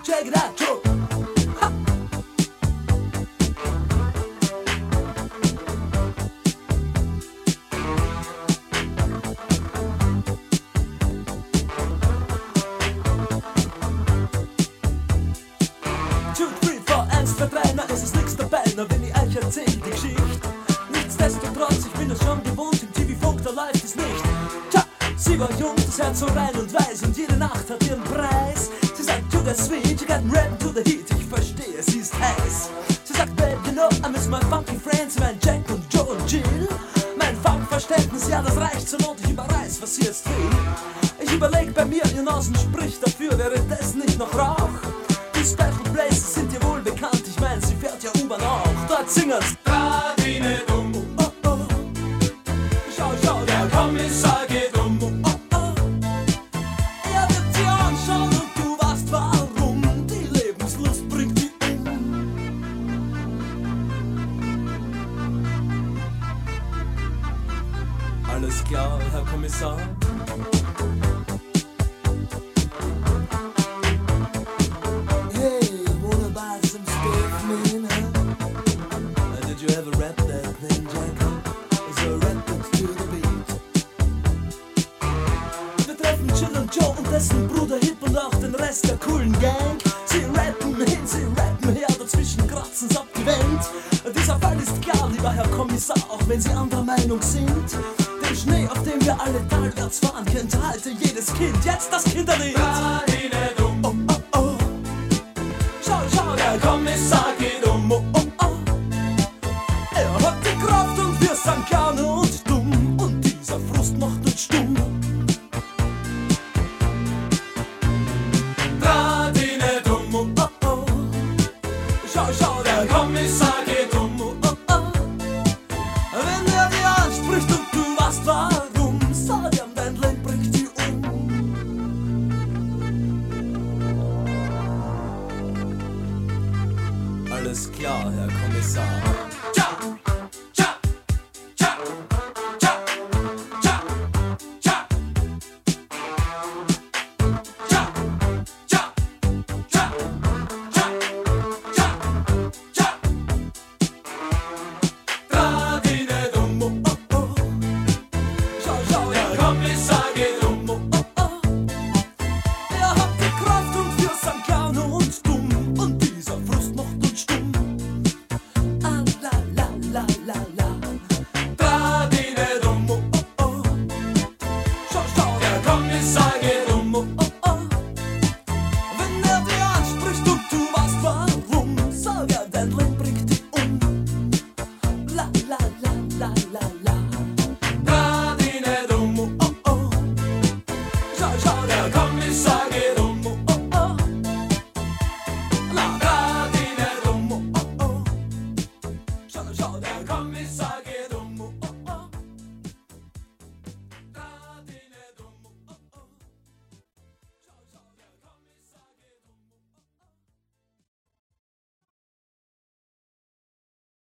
check it out, Joe. Ha. 2, 3, 4, 1, 2, 3, na es ist nix dabei, na wenn ich euch erzähl die Geschichte. Nichtsdestotrotz, ich bin es schon gewohnt, im TV-Funk, da läuft es nicht. Tja, sie war jung, das Herz so rein und weiß und jede Nacht hat ihren Preis. Sie sagt, you got sweet, you got rap to the heat, ich verstehe, sie ist heiß. Sie sagt, babe, you know, I miss my funky friends, mein Jack und Joe und Jill. Mein Funkverständnis, ja, das reicht zur Not, ich überreiß, was sie jetzt will. Ich überleg bei mir, ihr Nasen spricht dafür, wäre das nicht noch Rauch? Die Special Places sind dir wohl bekannt, ich mein, sie fährt ja U-Bahn auch. Dort singen's Radine dumm, oh, oh. Schau, schau, der Kommissar geht um. oh, oh. Er wird sie anschauen und du weißt warum. Die Lebenslust bringt die um. Alles klar, Herr Kommissar. Hey, wanna buy some stuff, man, huh? Did you ever rap that thing, Jack? Is a rap to the beat? Wir treffen Jill und Joe und dessen Bruder Hip und auch den Rest der coolen Gang. Sie rappen hin, sie rappen her, dazwischen kratzen's ab die Wand. Dieser Fall ist klar, lieber Herr Kommissar, auch wenn Sie anderer Meinung sind. Den Schnee, auf dem wir alle talwärts fahren, kennt heute jedes Kind. Jetzt das Kinderlied. Radine dumm, Oh, oh, oh. Schau, schau, der Kommissar geht um. oh, oh, oh. Er hat die Kraft und wir sind gerne und dumm. Und dieser Frust macht uns stumm. Radine dumm, Oh, oh, oh. Schau, schau, der Kommissar geht um. oh, oh, oh. Wenn er dich anspricht und du weißt warum, sag ihm, dein Leben bringt dich um. Alles klar, Herr Kommissar.